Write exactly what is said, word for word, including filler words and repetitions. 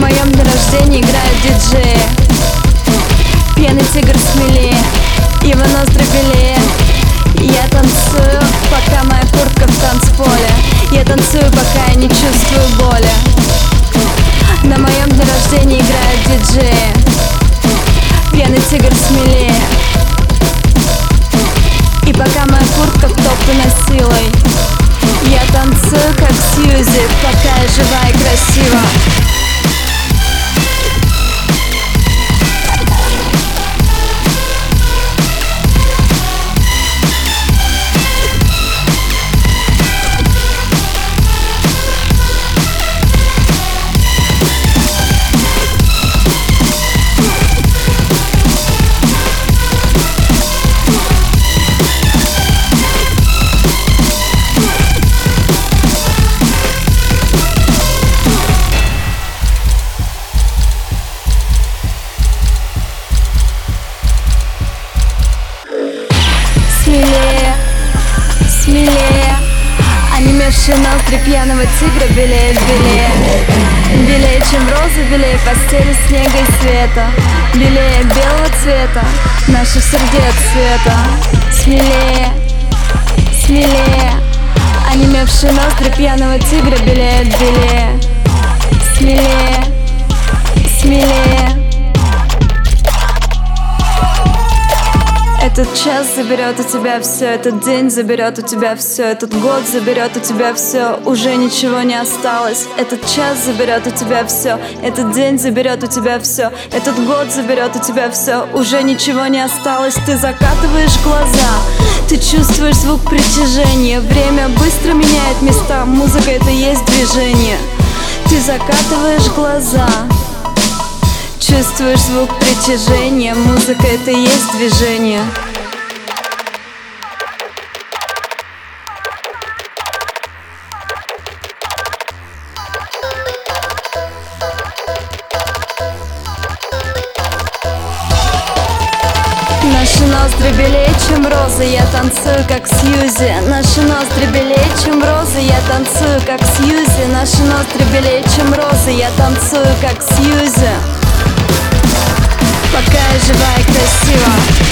моем дне рождения играют диджеи. Пьяный тигр смелее, его ноздри белее. Я танцую, пока моя куртка в танцполе. Я танцую, пока я не чувствую боли. На моем дне рождения играют диджеи. Пьяный тигр смелее. И пока моя куртка втоптана силой, я танцую, как Сьюзи, пока я жива и красива. Смелее, смелее, онемевшие ноздри пьяного тигра белеют белее. Белее, чем розы, белее постели снега и света. Белее белого цвета наших сердец света. Смелее, смелее, онемевшие ноздри пьяного тигра белеют белее. Смелее, смелее. Этот час заберет у тебя все, этот день заберет у тебя все, этот год заберет у тебя все, уже ничего не осталось. Этот час заберет у тебя все, этот день заберет у тебя все, этот год заберет у тебя все, уже ничего не осталось. Ты закатываешь глаза, ты чувствуешь звук притяжения. Время быстро меняет места, музыка — это есть движение. Ты закатываешь глаза, чувствуешь звук притяжения. Музыка — это и есть движение. Наши ноздри белее, чем розы, я танцую, как Сьюзи. Наши ноздри белее, чем розы, я танцую, как Сьюзи. Наши ноздри белее, чем розы, я танцую, как Сьюзи, пока я жива и красива.